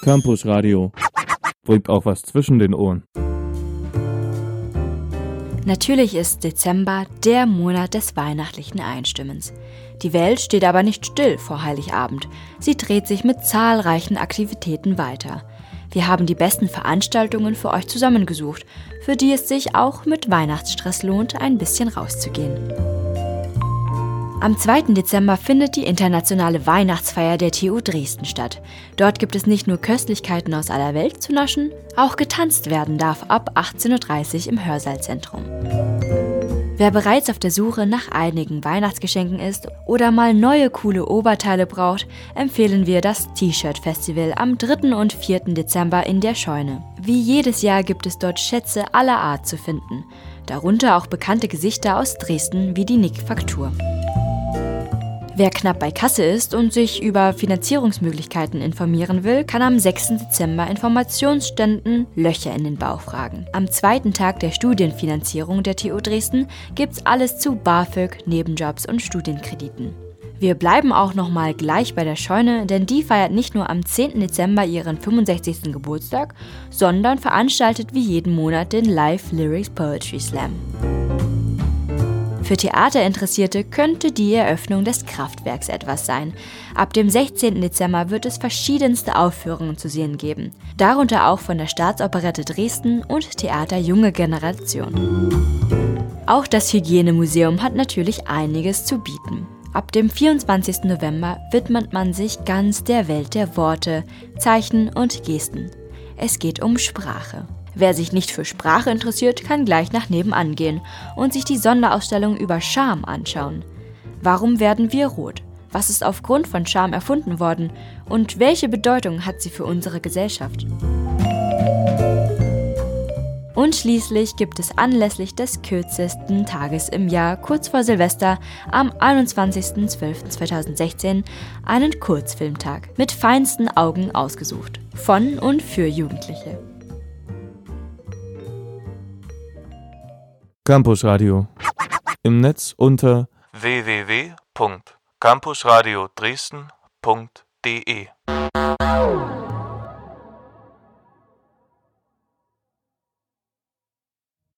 Campus Radio. Bringt auch was zwischen den Ohren. Natürlich ist Dezember der Monat des weihnachtlichen Einstimmens. Die Welt steht aber nicht still vor Heiligabend. Sie dreht sich mit zahlreichen Aktivitäten weiter. Wir haben die besten Veranstaltungen für euch zusammengesucht, für die es sich auch mit Weihnachtsstress lohnt, ein bisschen rauszugehen. Am 2. Dezember findet die internationale Weihnachtsfeier der TU Dresden statt. Dort gibt es nicht nur Köstlichkeiten aus aller Welt zu naschen, auch getanzt werden darf ab 18:30 Uhr im Hörsaalzentrum. Wer bereits auf der Suche nach einigen Weihnachtsgeschenken ist oder mal neue coole Oberteile braucht, empfehlen wir das T-Shirt-Festival am 3. und 4. Dezember in der Scheune. Wie jedes Jahr gibt es dort Schätze aller Art zu finden, darunter auch bekannte Gesichter aus Dresden wie die Nick Faktur. Wer knapp bei Kasse ist und sich über Finanzierungsmöglichkeiten informieren will, kann am 6. Dezember Informationsständen Löcher in den Bauch fragen. Am zweiten Tag der Studienfinanzierung der TU Dresden gibt's alles zu BAföG, Nebenjobs und Studienkrediten. Wir bleiben auch nochmal gleich bei der Scheune, denn die feiert nicht nur am 10. Dezember ihren 65. Geburtstag, sondern veranstaltet wie jeden Monat den Live Lyrics Poetry Slam. Für Theaterinteressierte könnte die Eröffnung des Kraftwerks etwas sein. Ab dem 16. Dezember wird es verschiedenste Aufführungen zu sehen geben, darunter auch von der Staatsoperette Dresden und Theater Junge Generation. Auch das Hygienemuseum hat natürlich einiges zu bieten. Ab dem 24. November widmet man sich ganz der Welt der Worte, Zeichen und Gesten. Es geht um Sprache. Wer sich nicht für Sprache interessiert, kann gleich nach nebenan gehen und sich die Sonderausstellung über Scham anschauen. Warum werden wir rot? Was ist aufgrund von Scham erfunden worden? Und welche Bedeutung hat sie für unsere Gesellschaft? Und schließlich gibt es anlässlich des kürzesten Tages im Jahr, kurz vor Silvester, am 21.12.2016, einen Kurzfilmtag mit feinsten Augen ausgesucht. Von und für Jugendliche. Campus Radio. Im Netz unter www.campusradiodresden.de